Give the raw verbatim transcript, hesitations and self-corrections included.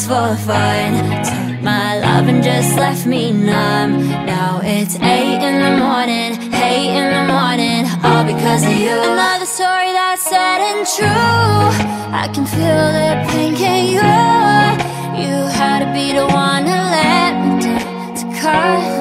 just for fun. Took my love and just left me numb. Now it's eight in the morning, eight in the morning, all because of you. Another story that's sad and true. I can feel the pain, can you? You had to be the one to let me down, to cut